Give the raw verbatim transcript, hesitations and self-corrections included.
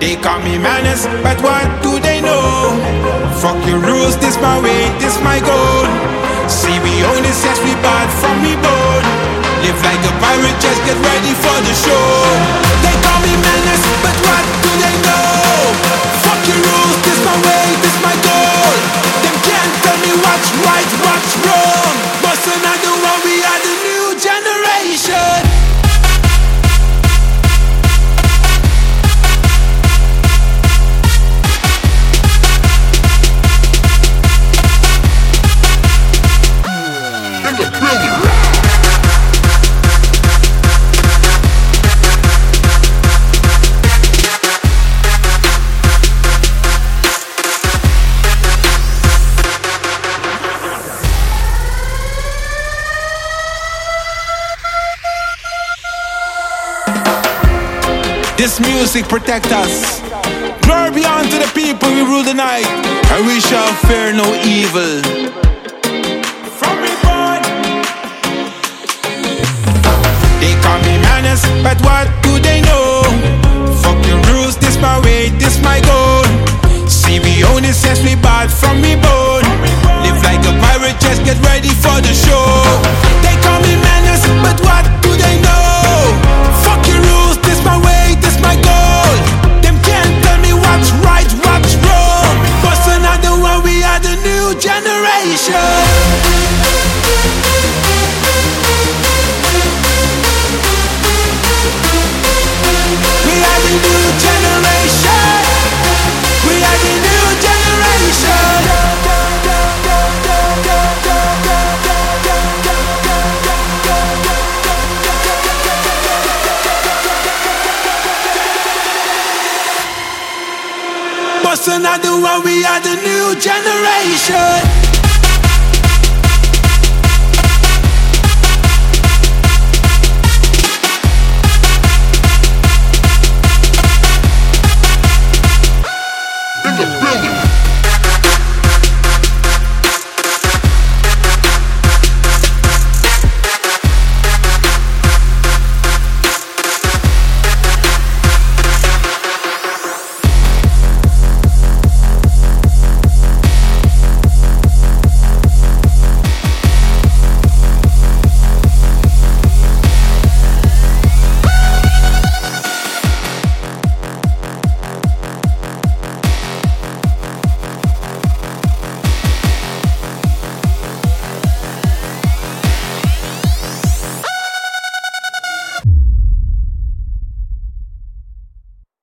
They call me menace, but what do they know? Fuck your rules, this my way, this my goal. See we own this, yes we bought from we bone. Live like a pirate, just get ready for the show. They call me menace, but what do they know? Fuck your rules, this my way, this my goal. Them can't tell me what's right, what's wrong. But another one, we are the new generation. This music protect us. Glory be unto the people, we rule the night, and we shall fear no evil. From reborn. They call me menace, but what do they know? Fuck your rules, this my way, this my goal. See we own this, yes we bought from we bone. Live like a pirate, just get ready for the show. They call me menace, but what do they know? Fuck your rules, this my way, this my goal. Them can't tell me what's right, what's wrong. But another one, we are the new generation. We are the new generation. We are the new generation. But another one, we are the new generation.